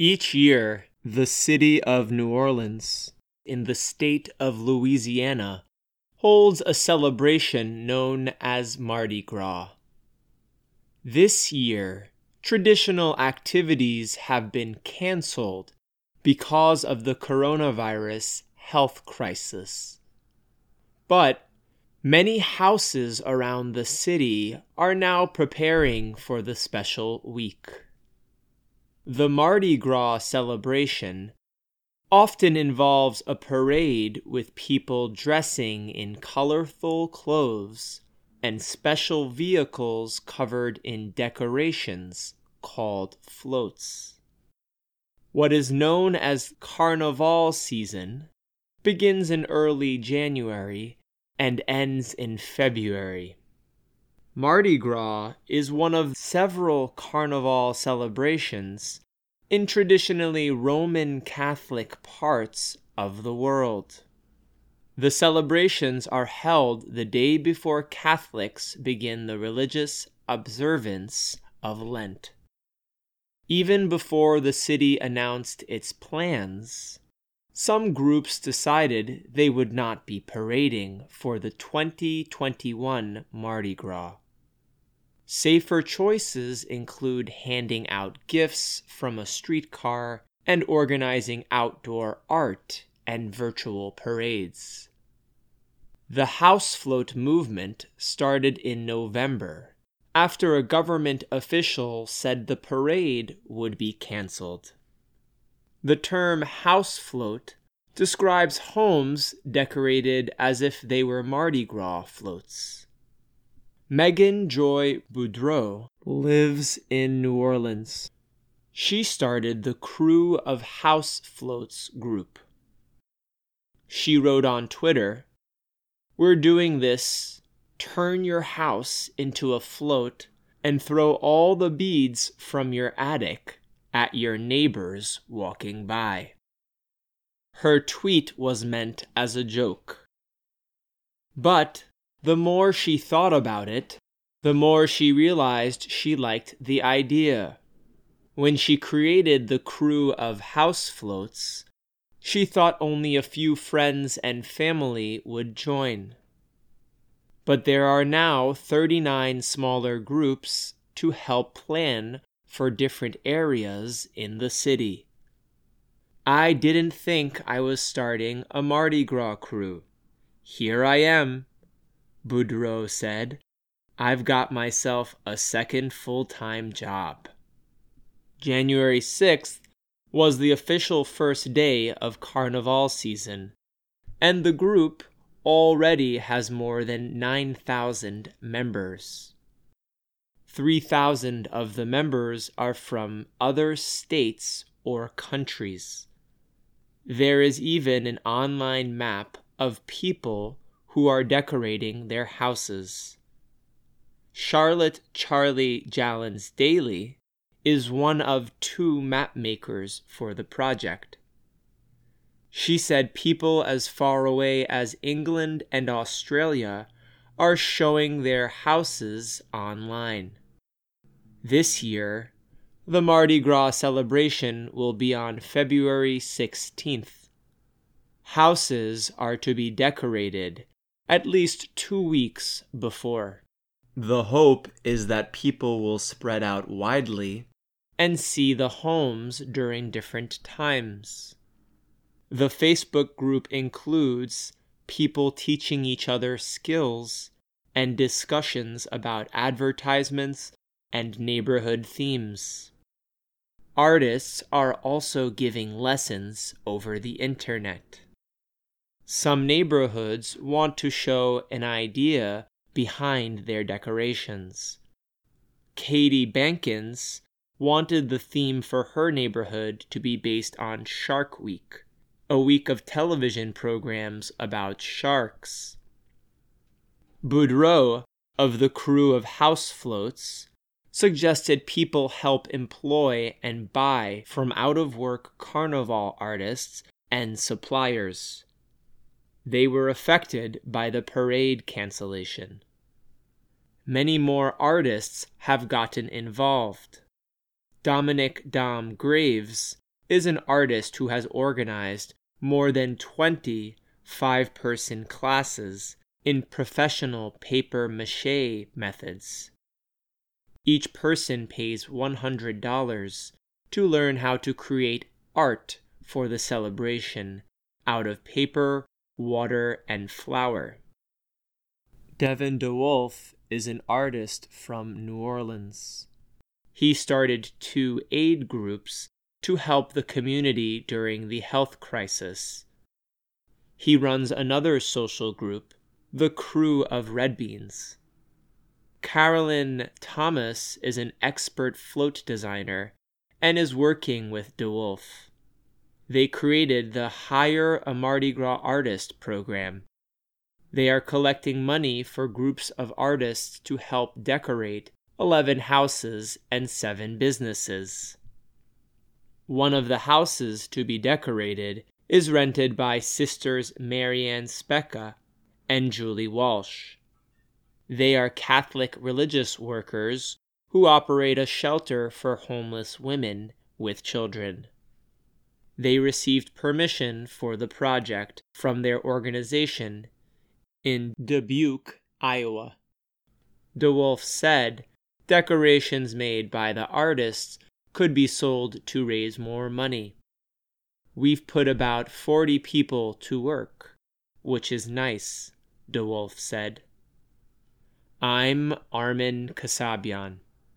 Each year, the city of New Orleans, in the state of Louisiana, holds a celebration known as Mardi Gras. This year, traditional activities have been canceled because of the coronavirus health crisis. But many houses around the city are now preparing for the special week. The Mardi Gras celebration often involves a parade with people dressing in colorful clothes and special vehicles covered in decorations called floats. What is known as Carnival season begins in early January and ends in February. Mardi Gras is one of several carnival celebrations in traditionally Roman Catholic parts of the world. The celebrations are held the day before Catholics begin the religious observance of Lent. Even before the city announced its plans, some groups decided they would not be parading for the 2021 Mardi Gras. Safer choices include handing out gifts from a streetcar and organizing outdoor art and virtual parades. The house float movement started in November after a government official said the parade would be canceled. The term house float describes homes decorated as if they were Mardi Gras floats. Megan Joy Boudreau lives in New Orleans. She started the Crew of House Floats group. She wrote on Twitter, "We're doing this. Turn your house into a float and throw all the beads from your attic at your neighbors walking by." Her tweet was meant as a joke. But the more she thought about it, the more she realized she liked the idea. When she created the Crew of House Floats, she thought only a few friends and family would join. But there are now 39 smaller groups to help plan for different areas in the city. "I didn't think I was starting a Mardi Gras crew. Here I am," Boudreau said. "I've got myself a second full-time job." January 6th was the official first day of Carnival season, and the group already has more than 9,000 members. 3,000 of the members are from other states or countries. There is even an online map of people who are decorating their houses. Charlotte Charlie Jallens Daly is one of 2 map makers for the project. She said people as far away as England and Australia are showing their houses online. This year, the Mardi Gras celebration will be on February 16th. Houses are to be decorated at least 2 weeks before. The hope is that people will spread out widely and see the homes during different times. The Facebook group includes people teaching each other skills and discussions about advertisements and neighborhood themes. Artists are also giving lessons over the internet. Some neighborhoods want to show an idea behind their decorations. Katie Bankins wanted the theme for her neighborhood to be based on Shark Week, a week of television programs about sharks. Boudreau, of the Crew of House Floats, suggested people help employ and buy from out-of-work carnival artists and suppliers. They were affected by the parade cancellation. Many more artists have gotten involved. Dominic Dom Graves is an artist who has organized more than 20 5-person classes in professional papier-mâché methods. Each person pays $100 to learn how to create art for the celebration out of paper, water, and flour. Devin DeWolf is an artist from New Orleans. He started 2 aid groups to help the community during the health crisis. He runs another social group, the Crew of Red Beans. Carolyn Thomas is an expert float designer and is working with DeWolf. They created the Hire a Mardi Gras Artist program. They are collecting money for groups of artists to help decorate 11 houses and 7 businesses. One of the houses to be decorated is rented by Sisters Marianne Specca and Julie Walsh. They are Catholic religious workers who operate a shelter for homeless women with children. They received permission for the project from their organization in Dubuque, Iowa. DeWolf said decorations made by the artists could be sold to raise more money. We've put about 40 people to work, which is nice, DeWolf said. I'm Armin Kasabian.